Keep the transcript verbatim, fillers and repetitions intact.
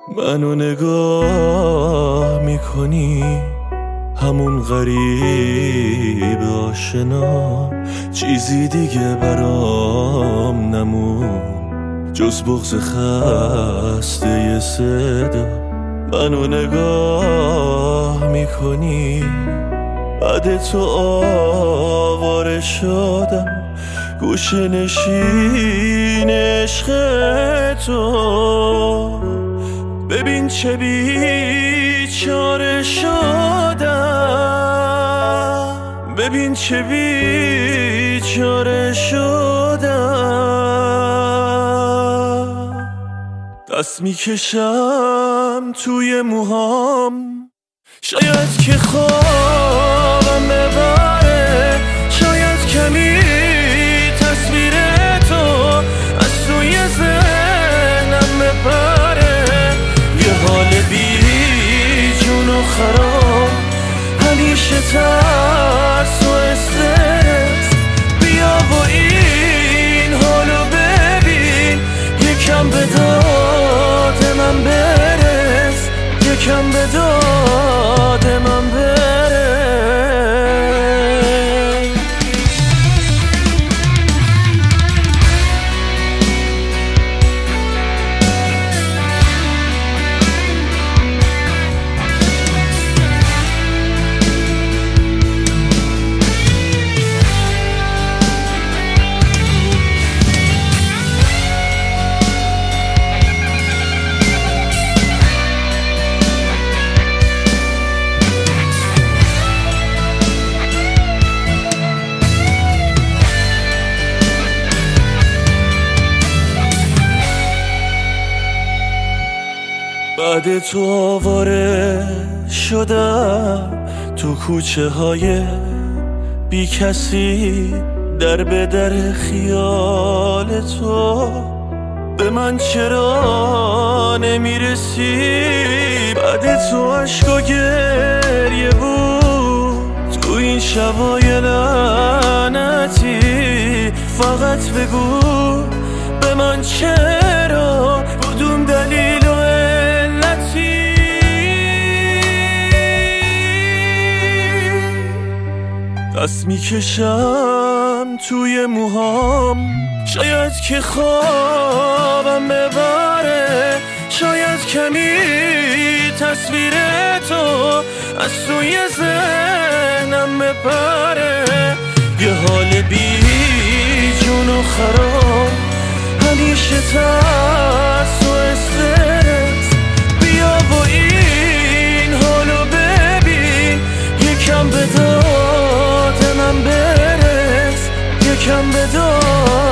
منو نگاه میکنی همون غریب آشنا، چیزی دیگه برام نمون جز بغض خسته ی صدا. منو نگاه میکنی بعد تو آواره شدم، گوشه نشین عشق تو. ببین چه بیچاره شدم، ببین چه بیچاره شدم. دست میکشم توی موهام، شاید که خوابم ببره، شاید کمی تصویر تو از توی ذهنم بپره. یه حال بی جون و خراب، همیشه ترس و استرس. بیا و این حالو ببین، یکم به داد من برس، یکم به داد من برس. بعد تو آواره شدم تو کوچه های بی کسی، در به در خیال تو. به من چرا نمیرسی؟ بعد تو عشق و گریه بود تو این شبای لعنتی. فقط بگو به من چرا، بدون دلیل و علتی. دست میکشم توی موهام، شاید که خوابم ببره، شاید کمی تصویر تو از توی ذهنم بپره. یه حال بی جون و خراب، همیشه ترس و استرس. بیا و این حالو ببین، یکم به داد من برس، یکم به داد